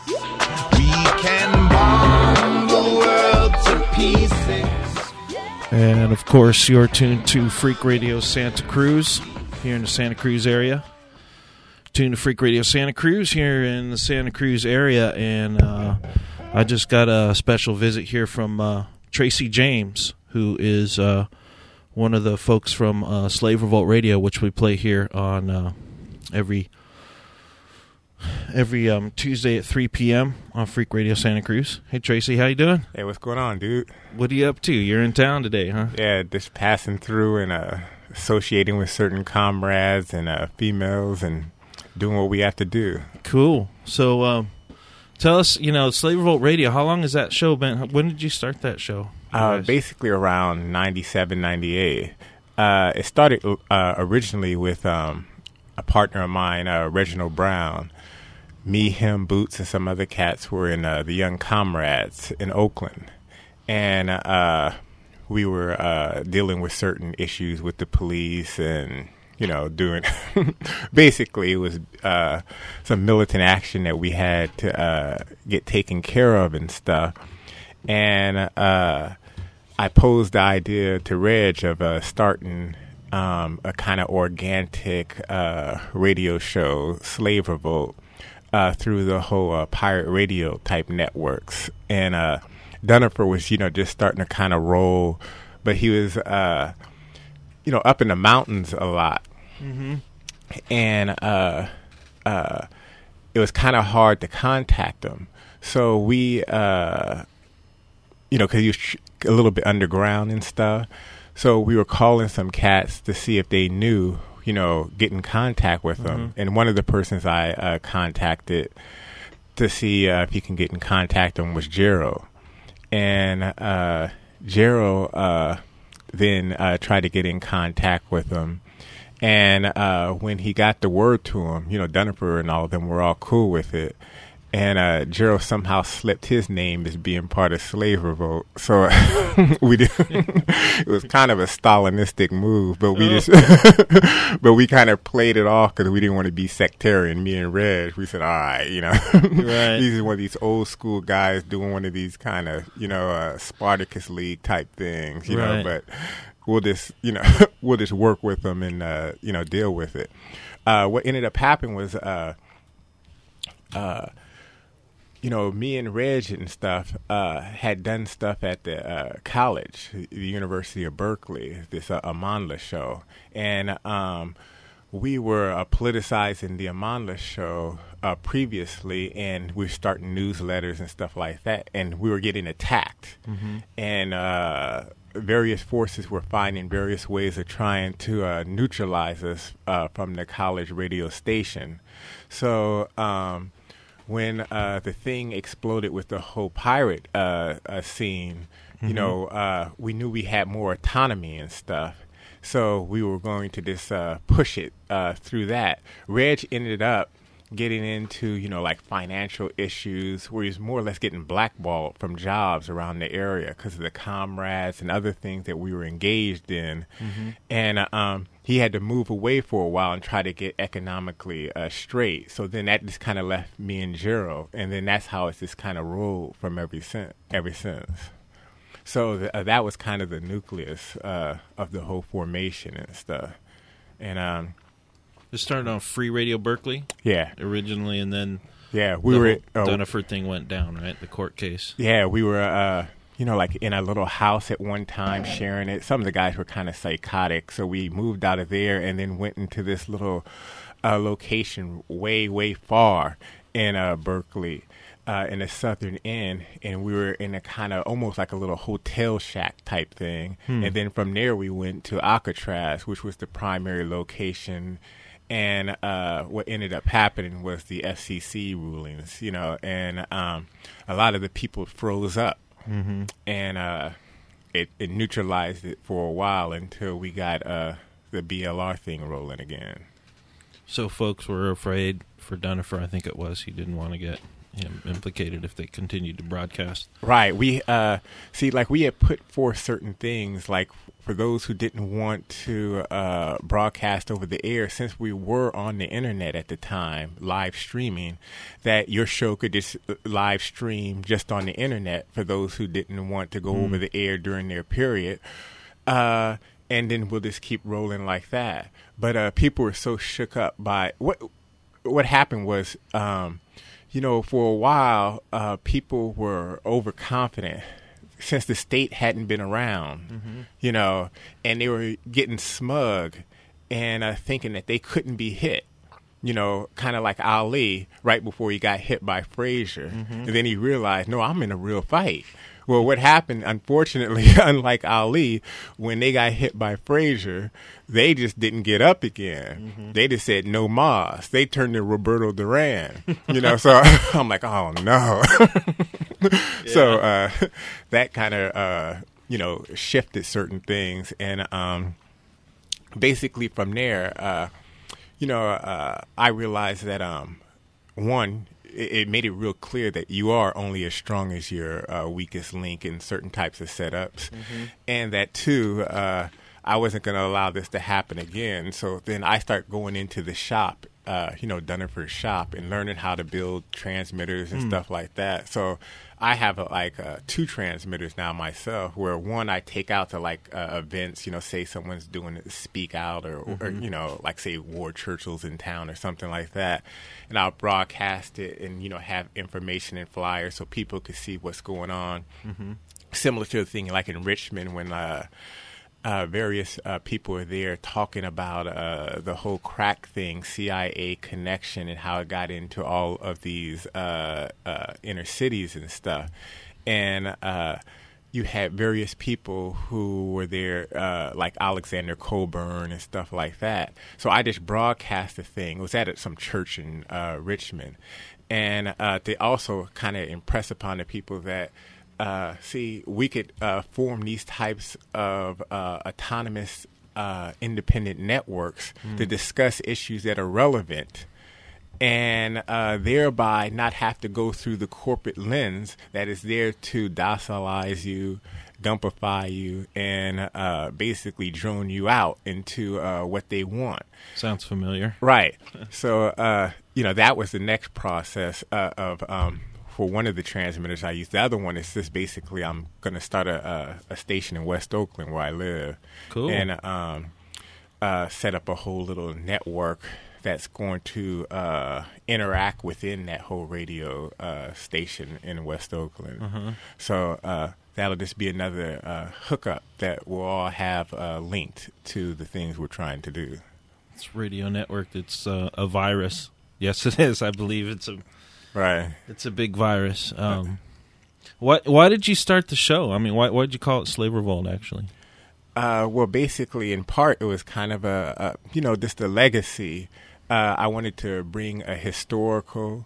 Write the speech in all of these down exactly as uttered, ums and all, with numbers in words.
We can bomb the world to pieces. And, of course, you're tuned to Freak Radio Santa Cruz here in the Santa Cruz area. Tuned to Freak Radio Santa Cruz here in the Santa Cruz area. And uh, I just got a special visit here from uh, Tracy James, who is uh, one of the folks from uh, Slave Revolt Radio, which we play here on uh, every... Every um, Tuesday at three p.m. on Freak Radio Santa Cruz. Hey, Tracy, how you doing? Hey, what's going on, dude? What are you up to? You're in town today, huh? Yeah, just passing through and uh, associating with certain comrades and uh, females and doing what we have to do. Cool. So um, tell us, you know, Slave Revolt Radio, how long has that show been? When did you start that show? Uh, basically around ninety-seven, ninety-eight. Uh, it started uh, originally with um, a partner of mine, uh, Reginald Brown. Me, him, Boots, and some other cats were in uh, the Young Comrades in Oakland. And uh, we were uh, dealing with certain issues with the police and, you know, doing... basically, it was uh, some militant action that we had to uh, get taken care of and stuff. And uh, I posed the idea to Reg of uh, starting... Um, a kind of organic uh, radio show, Slave Revolt, uh, through the whole uh, pirate radio type networks. And uh, Dunifer was, you know, just starting to kind of roll, but he was, uh, you know, up in the mountains a lot. Mm-hmm. And uh, uh, it was kind of hard to contact him. So we, uh, you know, because he was a little bit underground and stuff. So we were calling some cats to see if they knew, you know, get in contact with them. Mm-hmm. And one of the persons I uh, contacted to see uh, if he can get in contact with them was Jero. And uh, Jero uh, then uh, tried to get in contact with him. And uh, when he got the word to him, you know, Dunifer and all of them were all cool with it. And uh, Gerald somehow slipped his name as being part of Slave Revolt. So we did. It was kind of a Stalinistic move, but we oh. just, but we kind of played it off because we didn't want to be sectarian. Me and Reg, we said, all right, you know, right. These are one of these old school guys doing one of these kind of, you know, uh, Spartacus League type things, you right. know, but we'll just, you know, we'll just work with them and, uh, you know, deal with it. Uh, what ended up happening was, uh, uh, you know, me and Reg and stuff uh, had done stuff at the uh, college, the University of Berkeley, this uh, Amanla show. And um, we were uh, politicizing the Amanla show uh, previously, and we were starting newsletters and stuff like that. And we were getting attacked. Mm-hmm. And uh, various forces were finding various ways of trying to uh, neutralize us uh, from the college radio station. So... Um, When uh, the thing exploded with the whole pirate uh, uh, scene, you mm-hmm. know, uh, we knew we had more autonomy and stuff. So we were going to just uh, push it uh, through that. Reg ended up getting into, you know, like financial issues where he's more or less getting blackballed from jobs around the area because of the comrades and other things that we were engaged in. Mm-hmm. And uh, um, he had to move away for a while and try to get economically uh, straight. So then that just kind of left me and Jero. And then that's how it's just kind of rolled from every since. Ever since. So th- uh, that was kind of the nucleus uh, of the whole formation and stuff. And um it started on Free Radio Berkeley, yeah, originally, and then yeah, we the were whole uh, Dunifer thing went down, right? The court case. Yeah, we were, uh, you know, like in a little house at one time, sharing it. Some of the guys were kind of psychotic, so we moved out of there and then went into this little uh, location way, way far in uh, Berkeley. Uh, in the southern end, and we were in a kind of almost like a little hotel shack type thing. Hmm. And then from there we went to Alcatraz, which was the primary location. And uh, what ended up happening was the F C C rulings, you know, and um, a lot of the people froze up. Mm-hmm. And uh, it, it neutralized it for a while until we got uh, the B L R thing rolling again. So folks were afraid for Dunifer, I think it was. He didn't want to get you know, implicated if they continued to broadcast. Right. We uh, see, like we had put forth certain things, like for those who didn't want to uh, broadcast over the air, since we were on the internet at the time, live streaming, that your show could just live stream just on the internet for those who didn't want to go mm. over the air during their period. Uh, and then we'll just keep rolling like that. But uh, people were so shook up by what what happened was, um, you know, for a while, uh, people were overconfident since the state hadn't been around, mm-hmm. you know, and they were getting smug and uh, thinking that they couldn't be hit, you know, kind of like Ali right before he got hit by Frazier. Mm-hmm. And then he realized, no, I'm in a real fight. Well, what happened, unfortunately, unlike Ali, when they got hit by Frazier, they just didn't get up again. Mm-hmm. They just said, no mas. They turned to Roberto Duran, you know, so I'm like, oh, no. yeah. So uh, that kind of, uh, you know, shifted certain things. And um, basically from there, uh, you know, uh, I realized that, um, one, it made it real clear that you are only as strong as your uh, weakest link in certain types of setups. Mm-hmm. And that, too, uh, I wasn't going to allow this to happen again. So then I start going into the shop, uh, you know, Dunnerford shop, and learning how to build transmitters and mm. stuff like that. So I have uh, like uh, two transmitters now myself, where one I take out to like uh, events, you know, say someone's doing a speak out or, mm-hmm. or, you know, like say Ward Churchill's in town or something like that. And I'll broadcast it and, you know, have information and flyers so people can see what's going on. Mm-hmm. Similar to the thing like in Richmond when uh, uh, various uh, people are there talking about uh, the whole crack thing, C I A connection, and how it got into all of these uh, uh, inner cities and stuff. And uh, you had various people who were there, uh, like Alexander Coburn and stuff like that. So I just broadcast the thing. It was at some church in uh, Richmond. And uh, they also kind of impress upon the people that, Uh, see, we could uh, form these types of uh, autonomous, uh, independent networks mm. to discuss issues that are relevant, and uh, thereby not have to go through the corporate lens that is there to docilize you, dumpify you, and uh, basically drone you out into uh, what they want. Sounds familiar. Right. So, uh, you know, that was the next process uh, of... Um, for one of the transmitters I use. The other one is just basically I'm going to start a, a, a station in West Oakland where I live. Cool. And um, uh, set up a whole little network that's going to uh, interact within that whole radio uh, station in West Oakland. Uh-huh. So uh, that'll just be another uh, hookup that we'll all have uh, linked to the things we're trying to do. It's radio network. It's uh, a virus. Yes, it is. I believe it's a... Right. It's a big virus. Um, why, why did you start the show? I mean, why, why did you call it Slave Revolt, actually? Uh, well, basically, in part, it was kind of a, a you know, just a legacy. Uh, I wanted to bring a historical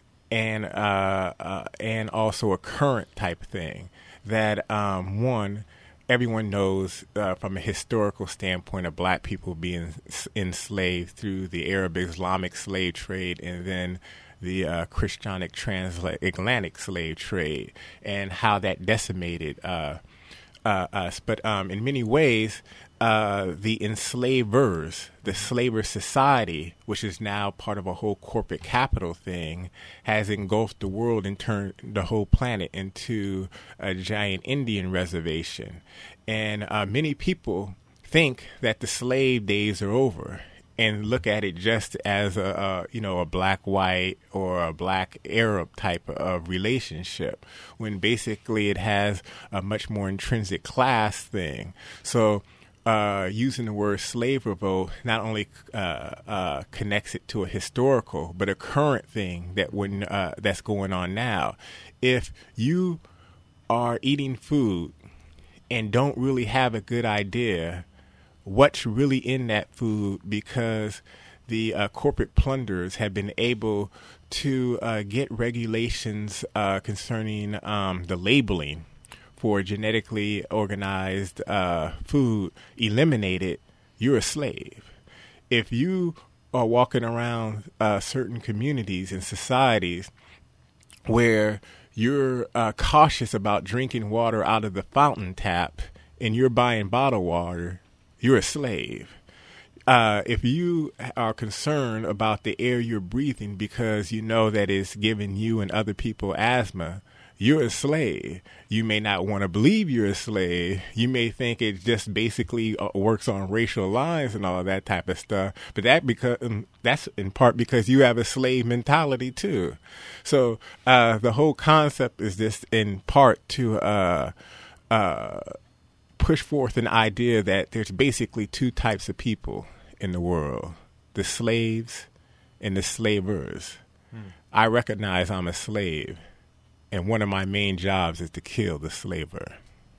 and uh, uh, and also a current type thing that, um, one, everyone knows uh, from a historical standpoint of black people being s- enslaved through the Arab-Islamic slave trade and then the uh, Christianic transatlantic slave trade and how that decimated uh, uh, us. But um, in many ways, uh, the enslavers, the slaver society, which is now part of a whole corporate capital thing, has engulfed the world and turned the whole planet into a giant Indian reservation. And uh, many people think that the slave days are over and look at it just as a, a you know a black-white or a black-Arab type of relationship, when basically it has a much more intrinsic class thing. So uh, using the word slave revolt not only uh, uh, connects it to a historical, but a current thing that when uh, that's going on now. If you are eating food and don't really have a good idea what's really in that food, because the uh, corporate plunderers have been able to uh, get regulations uh, concerning um, the labeling for genetically organized uh, food eliminated, you're a slave. If you are walking around uh, certain communities and societies where you're uh, cautious about drinking water out of the fountain tap and you're buying bottled water, you're a slave. Uh, if you are concerned about the air you're breathing because you know that it's giving you and other people asthma, you're a slave. You may not want to believe you're a slave. You may think it just basically uh, works on racial lines and all of that type of stuff. But that because um, that's in part because you have a slave mentality too. So uh, the whole concept is this in part to uh, uh, push forth an idea that there's basically two types of people in the world: the slaves and the slavers. Hmm. I recognize I'm a slave. And one of my main jobs is to kill the slaver.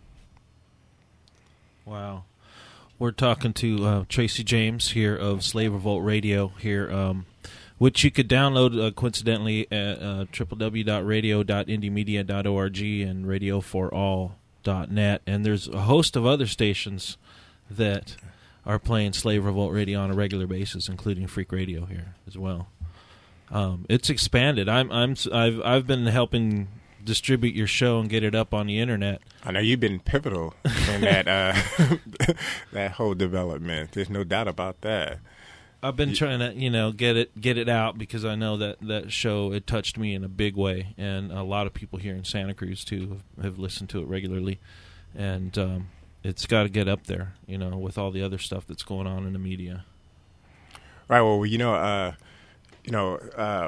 Wow. We're talking to uh, Tracy James here of Slave Revolt Radio here, um, which you could download uh, coincidentally at uh, w w w dot radio dot indie media dot org and radio for all dot net. And there's a host of other stations that are playing Slave Revolt Radio on a regular basis, including Freak Radio here as well. Um, it's expanded. I'm I'm I've I've been helping distribute your show and get it up on the internet. I know you've been pivotal in that uh, that whole development. There's no doubt about that. I've been you, trying to, you know, get it get it out because I know that that show, it touched me in a big way, and a lot of people here in Santa Cruz too have, have listened to it regularly, and um, it's got to get up there, you know, with all the other stuff that's going on in the media. Right. Well, you know, uh, you know, uh,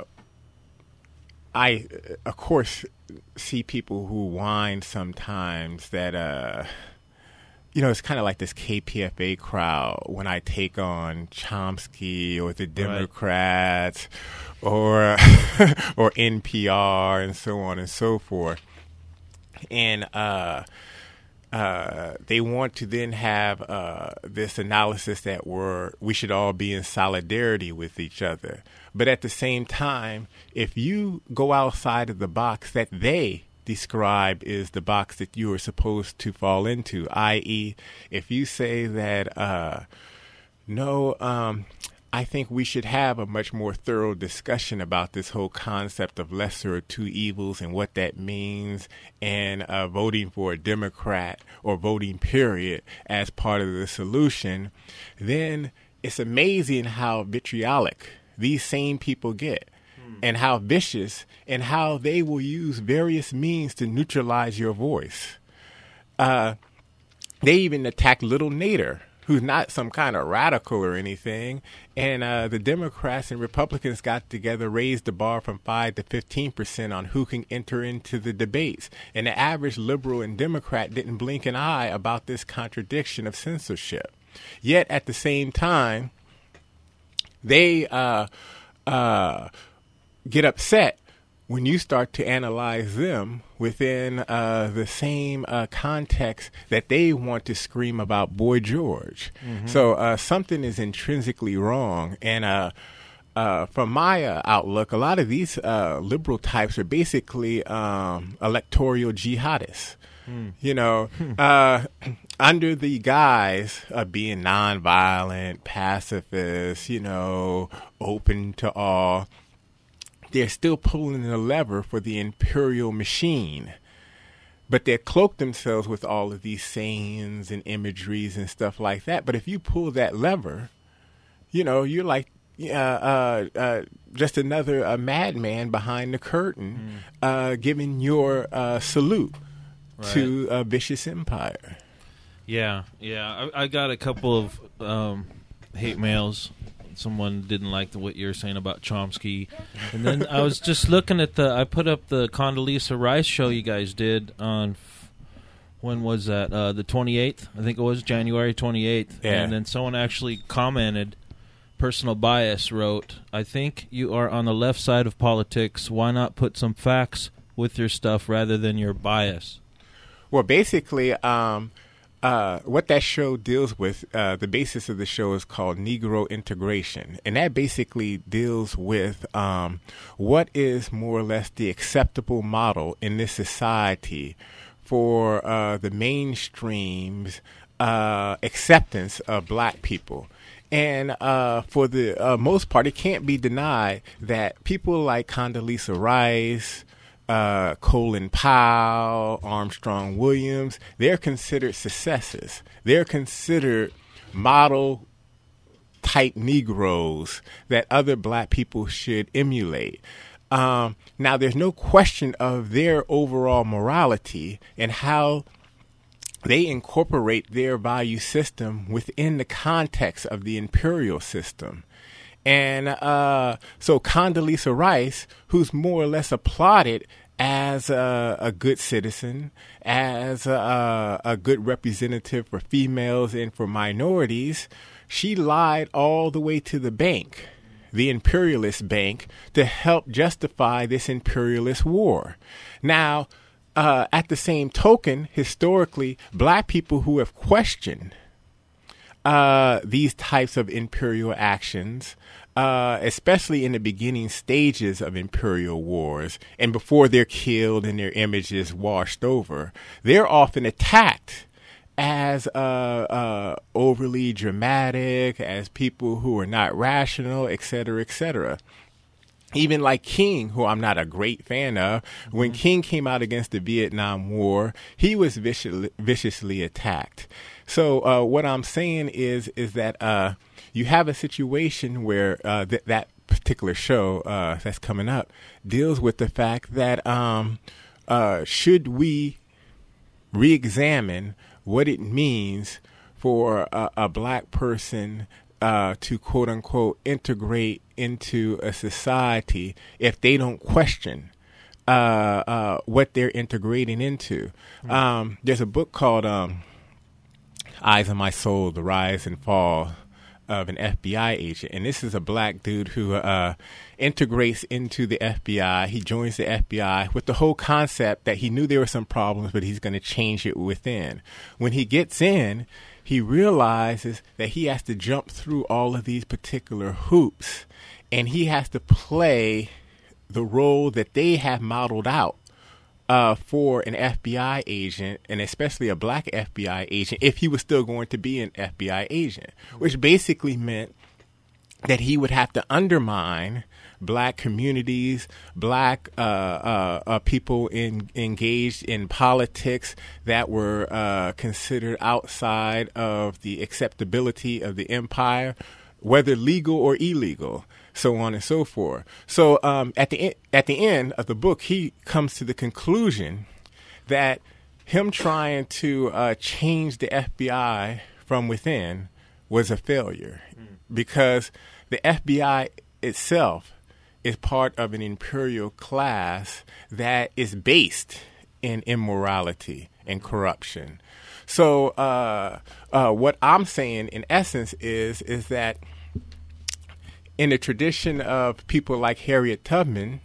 I of course see people who whine sometimes that, uh, you know, it's kind of like this K P F A crowd when I take on Chomsky or the Democrats right. or or N P R and so on and so forth. And uh, uh, they want to then have uh, this analysis that we're, we should all be in solidarity with each other. But at the same time, if you go outside of the box that they describe is the box that you are supposed to fall into, that is, if you say that, uh, no, um, I think we should have a much more thorough discussion about this whole concept of lesser of two evils and what that means, and uh, voting for a Democrat or voting period as part of the solution, then it's amazing how vitriolic these same people get, hmm. and how vicious, and how they will use various means to neutralize your voice. Uh, they even attacked Little Nader, who's not some kind of radical or anything, and uh, the Democrats and Republicans got together, raised the bar from five to fifteen percent on who can enter into the debates. And the average liberal and Democrat didn't blink an eye about this contradiction of censorship. Yet at the same time, they uh, uh, get upset when you start to analyze them within uh, the same uh, context that they want to scream about Boy George. Mm-hmm. So uh, something is intrinsically wrong. And uh, uh, from my uh, outlook, a lot of these uh, liberal types are basically um, electoral jihadists. Mm. You know, uh, under the guise of being nonviolent, pacifist, you know, open to all, they're still pulling the lever for the imperial machine. But they cloak themselves with all of these sayings and imageries and stuff like that. But if you pull that lever, you know, you're like uh, uh, uh, just another uh, madman behind the curtain, mm. uh, giving your uh, salute right. to a vicious empire. Yeah, yeah. I, I got a couple of um, hate mails. Someone didn't like the, what you were saying about Chomsky. And then I was just looking at the, I put up the Condoleezza Rice show you guys did on, when was that? Uh, the twenty-eighth? I think it was January twenty-eighth. Yeah. And then someone actually commented, Personal Bias wrote, I think you are on the left side of politics. Why not put some facts with your stuff rather than your bias? Well, basically, um, Uh, what that show deals with, uh, the basis of the show is called Negro Integration. And that basically deals with um, what is more or less the acceptable model in this society for uh, the mainstream's uh, acceptance of black people. And uh, for the uh, most part, it can't be denied that people like Condoleezza Rice, uh, Colin Powell, Armstrong Williams, they're considered successes. They're considered model type Negroes that other black people should emulate. Um, now, there's no question of their overall morality and how they incorporate their value system within the context of the imperial system. And uh, so Condoleezza Rice, who's more or less applauded as a, a good citizen, as a, a good representative for females and for minorities, she lied all the way to the bank, the imperialist bank, to help justify this imperialist war. Now, uh, at the same token, historically, black people who have questioned uh, these types of imperial actions, uh, especially in the beginning stages of imperial wars and before they're killed and their images washed over, they're often attacked as uh, uh, overly dramatic, as people who are not rational, et cetera, et cetera. Even like King, who I'm not a great fan of, mm-hmm. when King came out against the Vietnam War, he was viciously, viciously attacked. So uh, what I'm saying is is that uh, you have a situation where uh, th- that particular show uh, that's coming up deals with the fact that um, uh, should we re-examine what it means for a, a black person uh, to, quote unquote, integrate into a society if they don't question uh, uh, what they're integrating into. Mm-hmm. Um, there's a book called um, Eyes on My Soul, The Rise and Fall of an F B I Agent. And this is a black dude who uh, integrates into the F B I. He joins the F B I with the whole concept that he knew there were some problems, but he's going to change it within. When he gets in, he realizes that he has to jump through all of these particular hoops, and he has to play the role that they have modeled out uh, for an F B I agent, and especially a black F B I agent, if he was still going to be an F B I agent, which basically meant that he would have to undermine black communities, black uh, uh, uh, people in, engaged in politics that were uh, considered outside of the acceptability of the empire, whether legal or illegal, so on and so forth. So um, at the en- at the end of the book, he comes to the conclusion that him trying to uh, change the F B I from within was a failure mm. because the F B I itself is part of an imperial class that is based in immorality and corruption. So uh, uh, what I'm saying, in essence, is is that in the tradition of people like Harriet Tubman,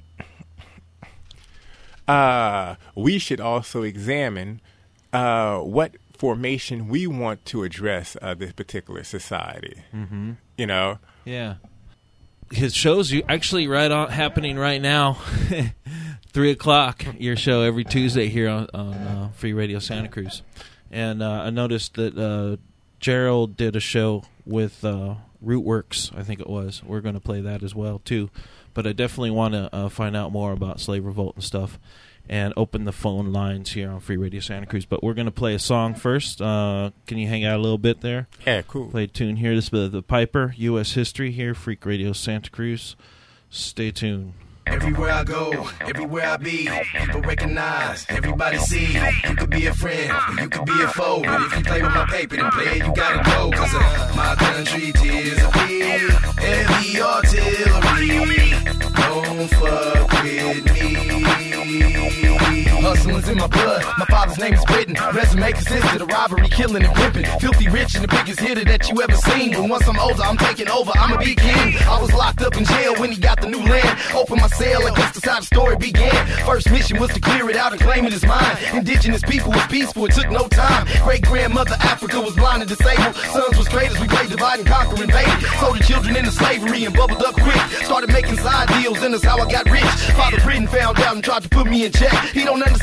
uh, we should also examine uh, what formation we want to address uh, this particular society. Mm-hmm. You know? Yeah. His show's actually right on happening right now, three o'clock. Your show every Tuesday here on, on uh, Free Radio Santa Cruz, and uh, I noticed that uh, Gerald did a show with uh, Rootworks. I think it was. We're going to play that as well too, but I definitely want to uh, find out more about Slave Revolt and stuff, and open the phone lines here on Free Radio Santa Cruz. But we're going to play a song first. Uh, can you hang out a little bit there? Yeah, cool. Play a tune here. This is the, the Piper, U S History here, Freak Radio Santa Cruz. Stay tuned. Everywhere I go, everywhere I be, people recognize, everybody see. You could be a friend, or you could be a foe, but if you play with my paper, then play it, you gotta go. Cause uh, my country tears appear, heavy artillery, don't fuck with me. Hustling's in my blood, my father's name is Britain. Resume consisted of robbery, killing, and pimping. Filthy rich and the biggest hitter that you ever seen. But once I'm older, I'm taking over, I'ma be king. I was locked up in jail when he got the new land. Open my cell, I guess that's how the story began. First mission was to clear it out and claim it as mine. Indigenous people was peaceful, it took no time. Great-grandmother Africa was blind and disabled. Sons was great as we played divide and conquer, invaded. Sold the children into slavery and bubbled up quick. Started making side deals, and that's how I got rich. Father Britain found out and tried to put me in check. He don't understand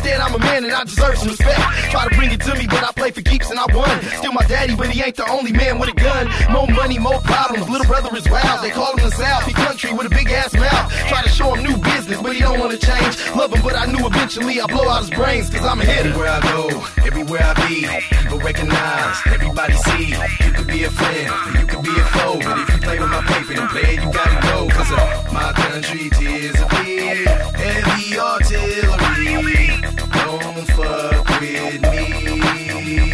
understand I'm a man and I deserve some respect. Try to bring it to me, but I play for keeps and I won. Still my daddy, but he ain't the only man with a gun. More money, more problems, little brother is wild. They call him the South, he country with a big ass mouth. Try to show him new business, but he don't wanna change. Love him, but I knew eventually I'd blow out his brains, cause I'm a hitter. Everywhere I go, everywhere I be, people recognize, everybody see. You could be a friend, or you could be a foe, but if you play with my paper, then play it, you gotta go. Cause uh, my country tears appear, heavy artillery, don't fuck with me.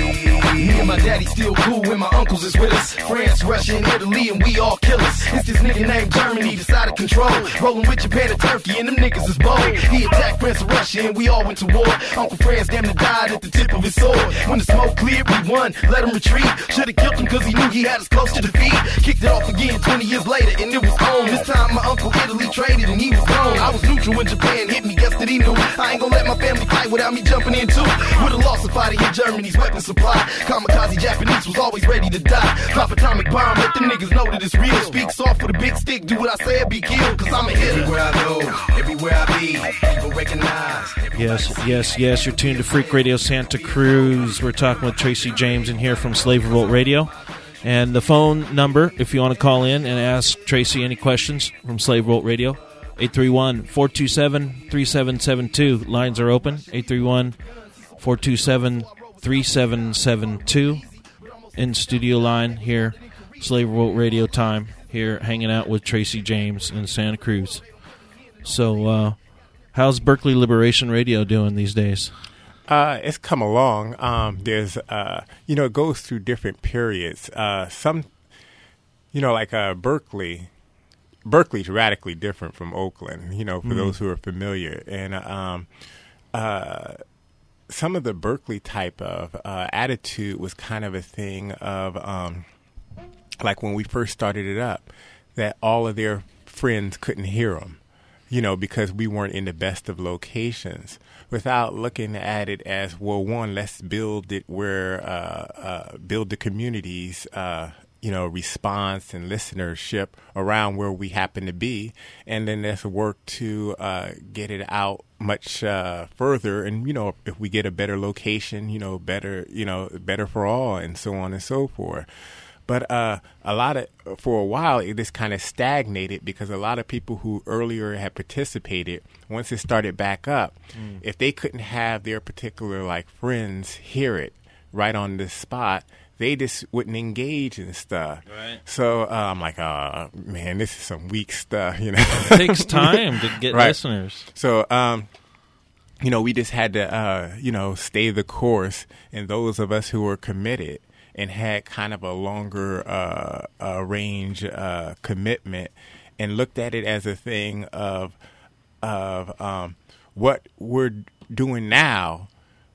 Me and my daddy still cool when my uncles is with us. France, Russia, and Italy, and we all killers. It's this nigga named Germany, decided control. Rolling with Japan and Turkey, and them niggas is bold. He attacked France and Russia, and we all went to war. Uncle France damn near died at the tip of his sword. When the smoke cleared, we won, let him retreat. Should've killed him cause he knew he had us close to defeat. Kicked it off again twenty years later, and it was on. This time my uncle Italy traded, and he was gone. I was neutral when Japan hit me, guess that he knew. I ain't gonna let my family fight without me jumping in too. Would've lost a fight in Germany's weapon supply. Kamikaze Japanese was always ready to die. Drop atomic bomb, let them niggas know that it's real. Speak soft with a big stick, do what I say, be killed, cause I'm a hitter. Everywhere I go, everywhere I be, people recognize. Yes, yes, yes, you're tuned to Freak Radio Santa Cruz. We're talking with Tracy James in here from Slave Revolt Radio. And the phone number, if you want to call in and ask Tracy any questions from Slave Revolt Radio, eight three one, four two seven, three seven seven two. Lines are open, eight three one, four two seven, three seven seven two. In studio line here, Slave Revolt Radio time, here hanging out with Tracy James in Santa Cruz. So, uh, how's Berkeley Liberation Radio doing these days? Uh, it's come along. Um, there's, uh, you know, it goes through different periods. Uh, some, you know, like uh, Berkeley, Berkeley's radically different from Oakland, you know, for mm. those who are familiar. And um, uh, some of the Berkeley type of uh, attitude was kind of a thing of, um, like when we first started it up, that all of their friends couldn't hear them, you know, because we weren't in the best of locations, without looking at it as, well, one, let's build it where, uh, uh, build the communities, uh, you know, response and listenership around where we happen to be. And then let's work to uh, get it out much uh, further. And, you know, if we get a better location, you know, better, you know, better for all, and so on and so forth. But uh, a lot of, for a while, it just kind of stagnated, because a lot of people who earlier had participated, once it started back up, mm. if they couldn't have their particular, like, friends hear it right on the spot, they just wouldn't engage in stuff. Right. So uh, I'm like, oh, man, this is some weak stuff, you know. It takes time to get right. listeners. So, um, you know, we just had to, uh, you know, stay the course. And those of us who were committed and had kind of a longer uh, uh, range uh, commitment, and looked at it as a thing of of um, what we're doing now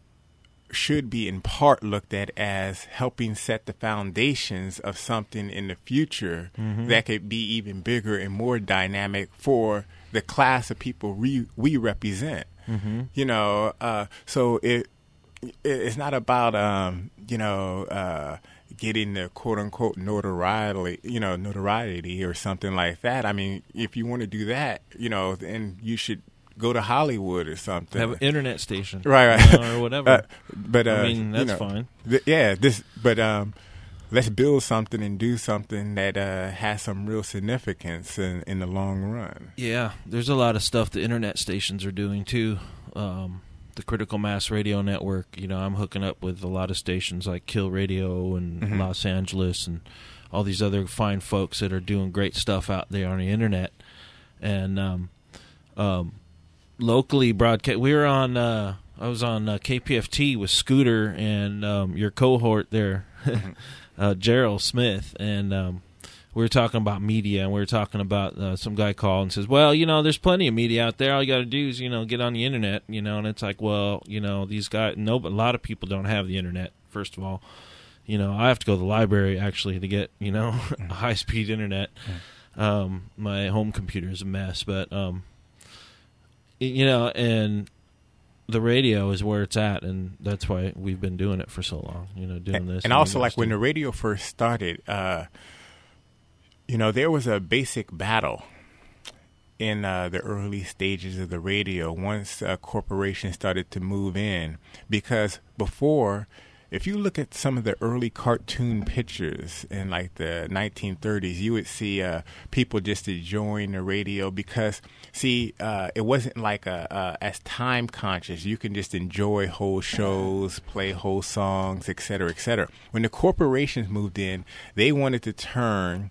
should be in part looked at as helping set the foundations of something in the future mm-hmm. that could be even bigger and more dynamic for the class of people we, we represent. Mm-hmm. You know, uh, so it it's not about um, you know uh, getting the quote unquote notoriety, you know, notoriety or something like that. I mean, if you want to do that, you know, then you should go to Hollywood or something. Have an internet station, right, right, you know, or whatever. Uh, but uh, I mean, that's you know, fine. Th- yeah, this. But um, let's build something and do something that uh, has some real significance in, in the long run. Yeah, there's a lot of stuff the internet stations are doing too. Um, the Critical Mass Radio Network. You know, I'm hooking up with a lot of stations like Kill Radio and mm-hmm. Los Angeles and all these other fine folks that are doing great stuff out there on the internet. And um, um, locally broadcast, we were on. Uh, I was on uh, K P F T with Scooter and um, your cohort there, mm-hmm. uh, Gerald Smith, and um, we were talking about media, and we were talking about uh, some guy called and says, well, you know, there's plenty of media out there. All you got to do is, you know, get on the internet, you know, and it's like, well, you know, these guys, no, a lot of people don't have the internet, first of all. You know, I have to go to the library, actually, to get, you know, a high-speed internet. Um, my home computer is a mess, but, um, you know, and the radio is where it's at, and that's why we've been doing it for so long, you know, doing and, this. And, and also, like, when the radio first started, uh, you know, there was a basic battle in uh, the early stages of the radio, once uh, corporations started to move in. Because before, if you look at some of the early cartoon pictures in like the nineteen thirties, you would see uh, people just enjoying the radio because, see, uh, it wasn't like a, uh, as time conscious. You can just enjoy whole shows, play whole songs, et cetera, et cetera. When the corporations moved in, they wanted to turn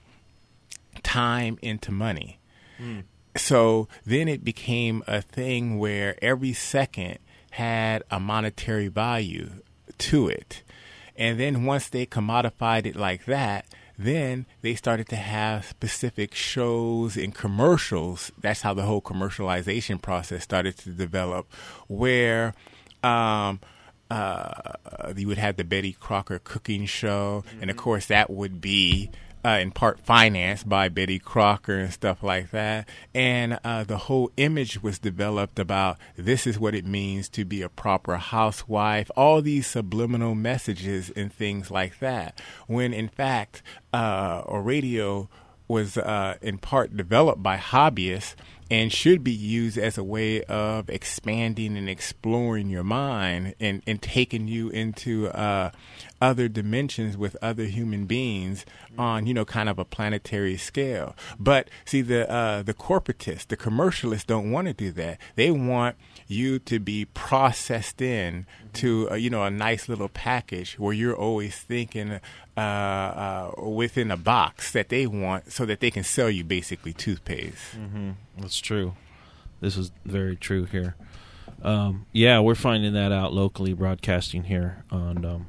time into money. Mm. So then it became a thing where every second had a monetary value to it. And then once they commodified it like that, then they started to have specific shows and commercials. That's how the whole commercialization process started to develop, where um, uh, you would have the Betty Crocker cooking show. Mm-hmm. And, of course, that would be Uh, in part financed by Betty Crocker and stuff like that. And uh, the whole image was developed about this is what it means to be a proper housewife, all these subliminal messages and things like that. When, in fact, uh, a radio was uh, in part developed by hobbyists and should be used as a way of expanding and exploring your mind and, and taking you into uh, other dimensions with other human beings on, you know, kind of a planetary scale. But see, the uh, the corporatists, the commercialists don't want to do that. They want you to be processed in to, uh, you know, a nice little package where you're always thinking uh, uh, within a box that they want so that they can sell you basically toothpaste. Mm-hmm. That's true. This is very true here. Um, yeah, we're finding that out locally, broadcasting here. On, um,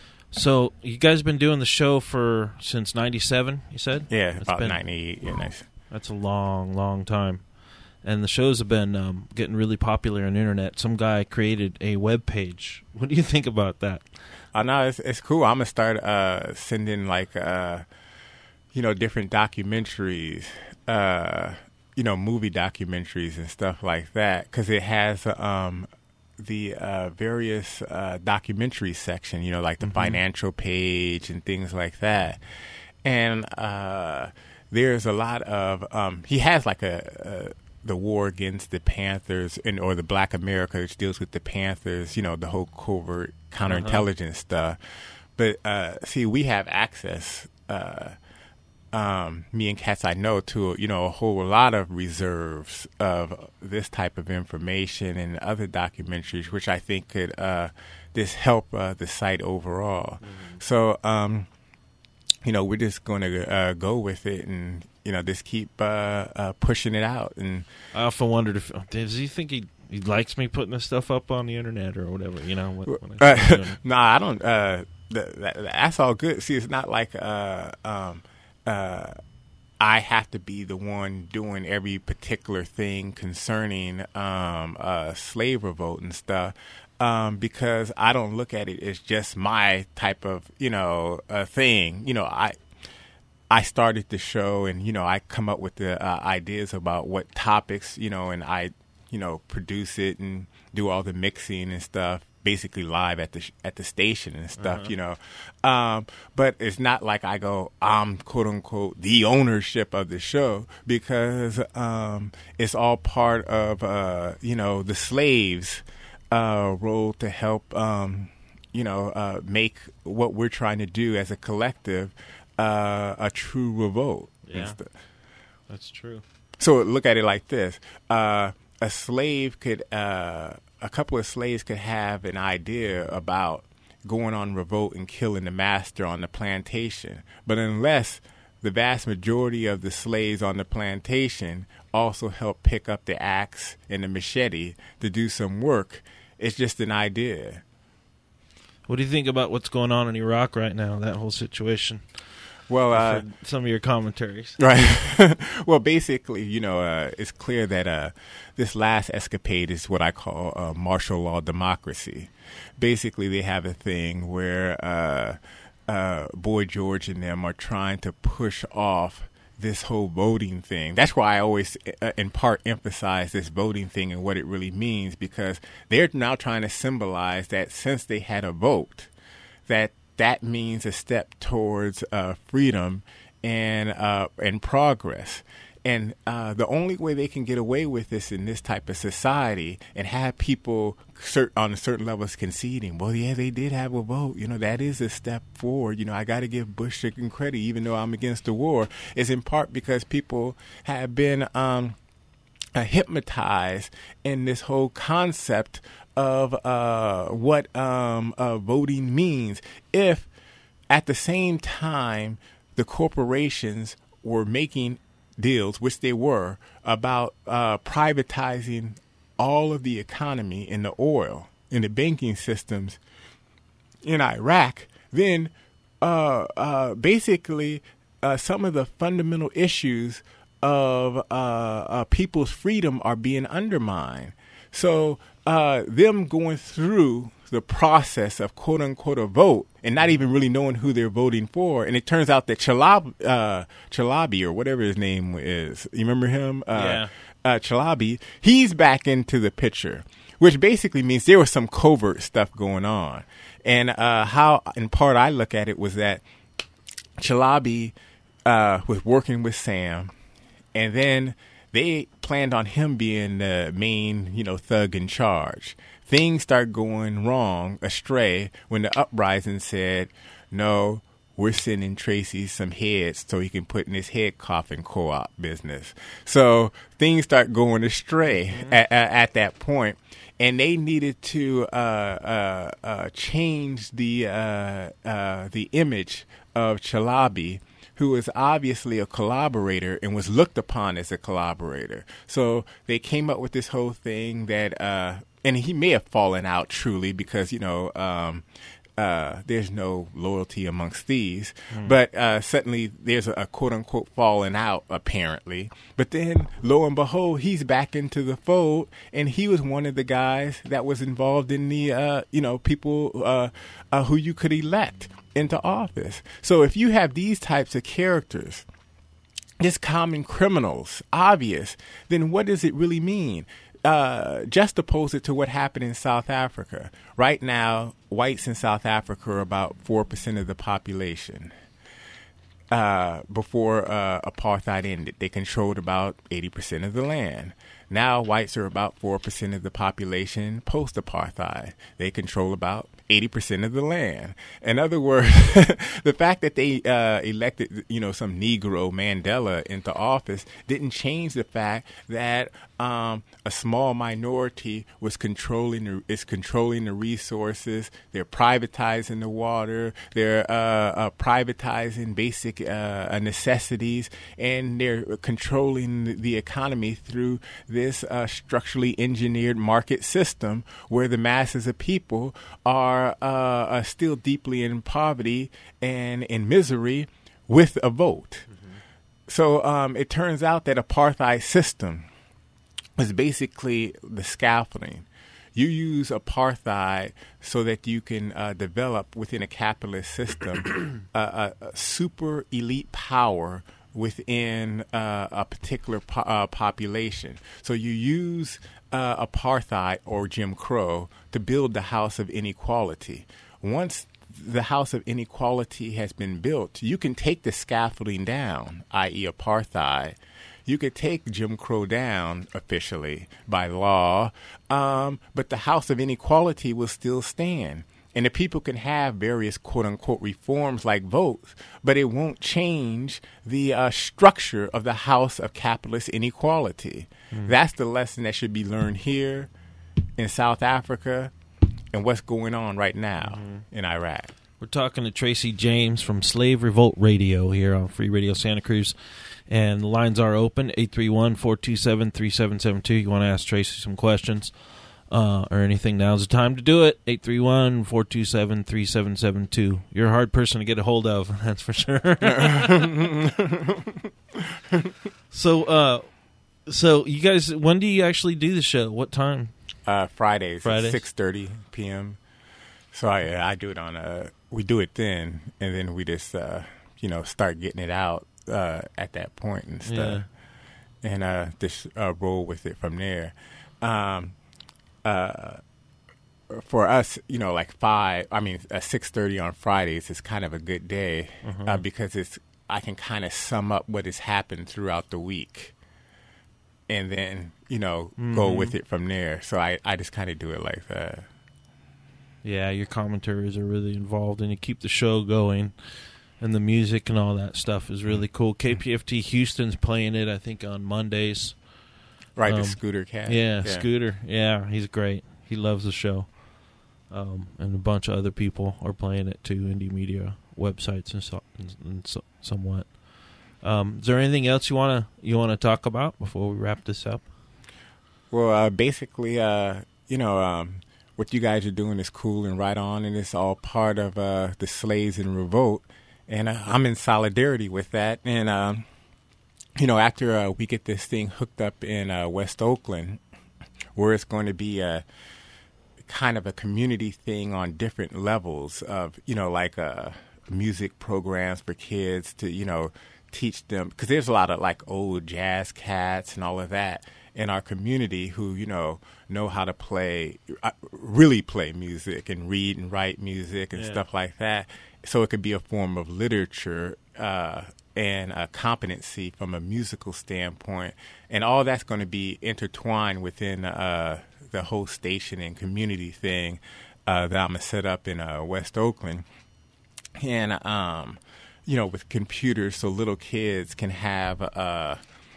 so you guys been doing the show for since ninety-seven, you said? Yeah, it's about been, ninety-eight. Yeah, nice. That's a long, long time. And the shows have been um, getting really popular on the internet. Some guy created a web page. What do you think about that? I uh, know it's it's cool. I'm gonna start uh, sending like uh, you know different documentaries, uh, you know movie documentaries and stuff like that, because it has um, the uh, various uh, documentary section. You know, like the mm-hmm. financial page and things like that. And uh, there's a lot of um, he has like a, a the war against the Panthers and or the Black America, which deals with the Panthers, you know, the whole covert counterintelligence uh-huh. stuff. But uh, see, we have access, uh, um, me and cats I know, to you know a whole lot of reserves of this type of information and other documentaries, which I think could uh, just help uh, the site overall. Mm-hmm. So, um, you know, we're just going to uh, go with it and. You know, just keep uh, uh, pushing it out. And I often wondered if does he think he he likes me putting this stuff up on the internet or whatever. You know, what, what uh, nah, I don't. Uh, that, that, that's all good. See, it's not like uh, um, uh, I have to be the one doing every particular thing concerning um, uh, slave revolt and stuff. Um, because I don't look at it as just my type of you know uh, thing. You know, I. I started the show and, you know, I come up with the uh, ideas about what topics, you know, and I, you know, produce it and do all the mixing and stuff, basically live at the sh- at the station and stuff, uh-huh. you know. Um, but it's not like I go, I'm, quote, unquote, the ownership of the show because um, it's all part of, uh, you know, the slaves' uh, role to help, um, you know, uh, make what we're trying to do as a collective Uh, a true revolt. Yeah, that's true. So look at it like this: uh, a slave could, uh, a couple of slaves could have an idea about going on revolt and killing the master on the plantation, but unless the vast majority of the slaves on the plantation also help pick up the axe and the machete to do some work, it's just an idea. What do you think about what's going on in Iraq right now? That whole situation. Well, uh, some of your commentaries, right? Well, basically, you know, uh, it's clear that uh, this last escapade is what I call uh, martial law democracy. Basically, they have a thing where uh, uh, Boy George and them are trying to push off this whole voting thing. That's why I always, uh, in part, emphasize this voting thing and what it really means, because they're now trying to symbolize that since they had a vote, that that means a step towards uh, freedom and uh, and progress. And uh, the only way they can get away with this in this type of society and have people cert- on a certain levels conceding, well, yeah, they did have a vote. You know, that is a step forward. You know, I got to give Bush chicken credit, even though I'm against the war, is in part because people have been um, uh, hypnotized in this whole concept of uh, what um, uh, voting means. If at the same time the corporations were making deals, which they were, about uh, privatizing all of the economy and the oil and the banking systems in Iraq, then uh, uh, basically uh, some of the fundamental issues of uh, uh, people's freedom are being undermined. So uh, them going through the process of quote unquote a vote and not even really knowing who they're voting for. And it turns out that Chalab, uh, Chalabi or whatever his name is, you remember him? Uh, yeah. Uh, Chalabi, he's back into the picture, which basically means there was some covert stuff going on. And uh, how, in part, I look at it was that Chalabi uh, was working with Sam, and then they planned on him being the main, you know, thug in charge. Things start going wrong, astray, when the uprising said, no, we're sending Tracy some heads so he can put in his head coffin co-op business. So things start going astray mm-hmm. at, at, at that point. And they needed to uh, uh, uh, change the uh, uh, the image of Chalabi, who was obviously a collaborator and was looked upon as a collaborator. So they came up with this whole thing that, uh, and he may have fallen out truly because, you know, um, uh, there's no loyalty amongst thieves, mm. but uh, suddenly there's a, a quote-unquote falling out, apparently. But then, lo and behold, he's back into the fold, and he was one of the guys that was involved in the, uh, you know, people uh, uh, who you could elect into office. So if you have these types of characters, just common criminals, obvious, then what does it really mean? Uh, juxtapose it to what happened in South Africa. Right now, whites in South Africa are about four percent of the population. Uh, before uh, apartheid ended, they controlled about eighty percent of the land. Now, whites are about four percent of the population post-apartheid. They control about eighty percent of the land. In other words, the fact that they uh, elected, you know, some Negro Mandela into office didn't change the fact that um, a small minority was controlling the, is controlling the resources. They're privatizing the water. They're uh, uh, privatizing basic uh, necessities, and they're controlling the economy through this uh, structurally engineered market system where the masses of people are, uh, are still deeply in poverty and in misery with a vote. Mm-hmm. So um, it turns out that apartheid system is basically the scaffolding. You use apartheid so that you can uh, develop within a capitalist system a, a, a super elite power within uh, a particular po- uh, population. So you use uh, apartheid or Jim Crow to build the house of inequality. Once the house of inequality has been built, you can take the scaffolding down, that is apartheid. You could take Jim Crow down officially by law, um, but the house of inequality will still stand. And the people can have various quote-unquote reforms like votes, but it won't change the uh, structure of the house of capitalist inequality. Mm. That's the lesson that should be learned here in South Africa and what's going on right now mm-hmm. in Iraq. We're talking to Tracy James from Slave Revolt Radio here on Free Radio Santa Cruz. And the lines are open, eight three one, four two seven, three seven seven two. You want to ask Tracy some questions uh, or anything, now's the time to do it. eight three one, four two seven, three seven seven two. You're a hard person to get a hold of, that's for sure. so, uh, so you guys, when do you actually do the show? What time? Uh, Fridays, Fridays? At six thirty p.m. So I, I do it on a, we do it then, and then we just, uh, you know, start getting it out. Uh, at that point and stuff, yeah. and uh, just uh, roll with it from there. Um, uh, for us, you know, like five, I mean, uh, six thirty on Fridays is kind of a good day mm-hmm. uh, because it's I can kind of sum up what has happened throughout the week. and then, you know, mm-hmm. go with it from there. So I, I just kind of do it like that. Yeah, your commentaries are really involved, and you keep the show going, and the music and all that stuff is really cool. K P F T Houston's playing it, I think, on Mondays. Right, um, the Scooter cat. Yeah, yeah, Scooter. Yeah, he's great. He loves the show. Um, and a bunch of other people are playing it too, indie media websites and, so, and, and so, somewhat. Um, is there anything else you wanna you wanna talk about before we wrap this up? Well, uh, basically, uh, you know, um, what you guys are doing is cool and right on, and it's all part of uh, the Slaves in Revolt, and uh, I'm in solidarity with that. And um, you know, after uh, we get this thing hooked up in uh, West Oakland, where it's going to be a kind of a community thing on different levels of, you know, like uh, music programs for kids to, you know, teach them, because there's a lot of like old jazz cats and all of that in our community who, you know, know how to play, uh, really play music and read and write music and yeah. stuff like that. So it could be a form of literature uh, and a competency from a musical standpoint. And all that's going to be intertwined within uh, the whole station and community thing uh, that I'm going to set up in uh, West Oakland. And, um, you know, with computers, so little kids can have, uh,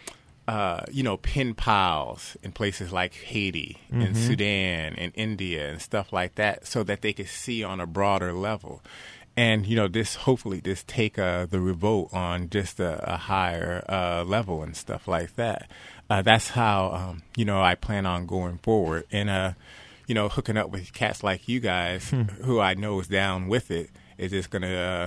uh, you know, pen pals in places like Haiti mm-hmm. and Sudan and India and stuff like that, so that they can see on a broader level. And, you know, this hopefully this take uh, the revolt on just a, a higher uh, level and stuff like that. Uh, that's how, um, you know, I plan on going forward. And, uh, you know, hooking up with cats like you guys, hmm. who I know is down with it, is just going to uh,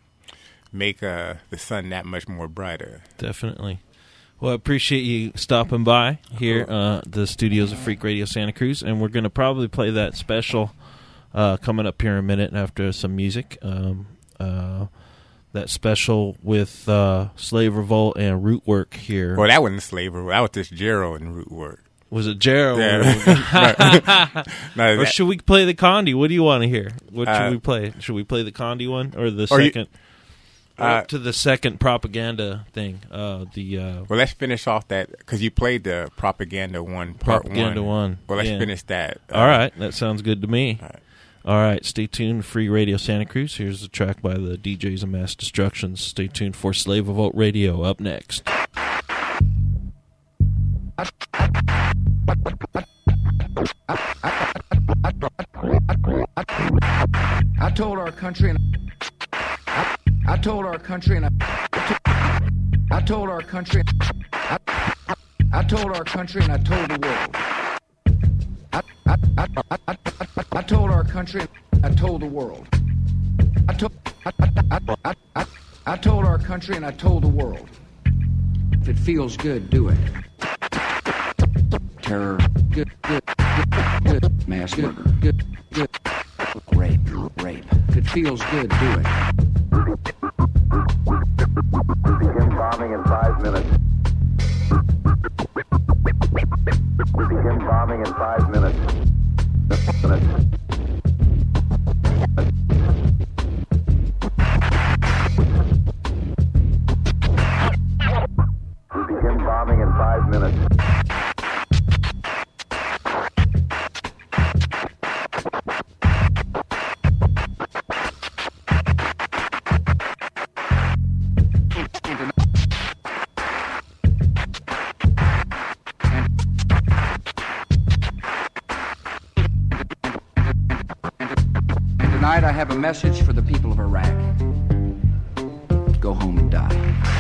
make uh, the sun that much more brighter. Definitely. Well, I appreciate you stopping by here, uh, the studios of Freak Radio Santa Cruz, and we're going to probably play that special uh, coming up here in a minute after some music. Um, uh, that special with uh, Slave Revolt and Root Work here. Well, that wasn't Slave Revolt. That was just Gerald and Root Work. Was it Gerald? Yeah. no, or that, should we play the Condi? What do you want to hear? What should uh, we play? Should we play the Condi one or the or second? You, uh, up to the second propaganda thing. Uh, the uh, well, let's finish off that because you played the propaganda one, part propaganda one. one. Well, let's yeah. finish that. Uh, All right, that sounds good to me. All right. All right, stay tuned. Free Radio Santa Cruz. Here's the track by the D Js of Mass Destruction. Stay tuned for Slave Revolt Radio up next. I told our country, and I, I told our country, and I, I told our country, I, I told our country, and I told the world. I, I, I, I, I, I told our country, and I told the world. I told, I, I, I, I, I told our country, and I told the world. If it feels good, do it. Terror, good, good, good, good. Mass murder, good, good. Rape, rape. If it feels good, do it. Begin bombing in five minutes. We begin bombing in five minutes. minutes. We begin bombing in five minutes. Tonight I have a message for the people of Iraq. Go home and die.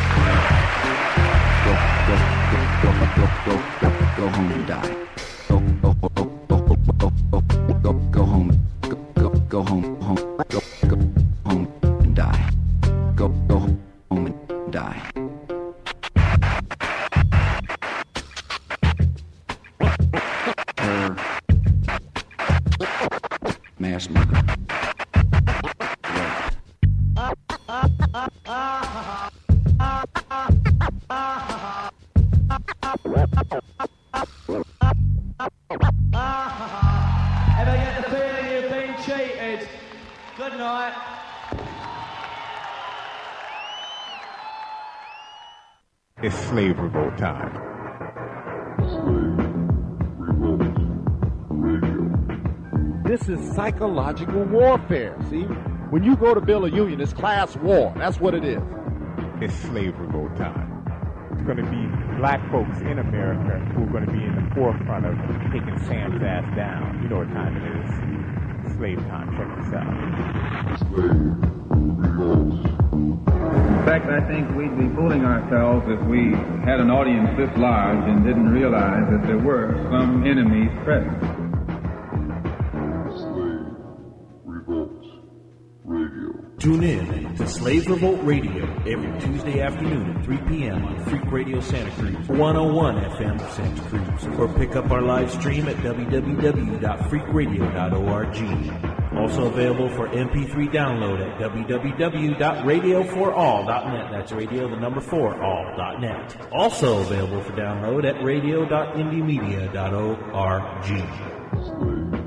Go, go, go, go, go, go, go, go home and die. Go, go, go, go, go, go, go, go, go home. Go, go, go home, home, go, go home and die. Go, go home and die. Terror. Mass murder. Ever get the feeling you've been cheated? Good night. It's Slave Revolt time. This is psychological warfare. See, when you go to build a union, it's class war. That's what it is. It's slave revolt time. It's going to be black folks in America who are going to be in the forefront of taking Sam's ass down. You know what time it is. Slave time. Check this out. Slave revolt. In fact, I think we'd be fooling ourselves if we had an audience this large and didn't realize that there were some enemies present. Slave Revolt Radio. Tune in to Slave Revolt Radio every Tuesday afternoon at three p.m. on Freak Radio Santa Cruz, one oh one F M Santa Cruz, or pick up our live stream at w w w dot freak radio dot org. Also available for M P three download at w w w dot radio for all dot net. That's radio, the number four, all dot net. Also available for download at radio dot indie media dot org.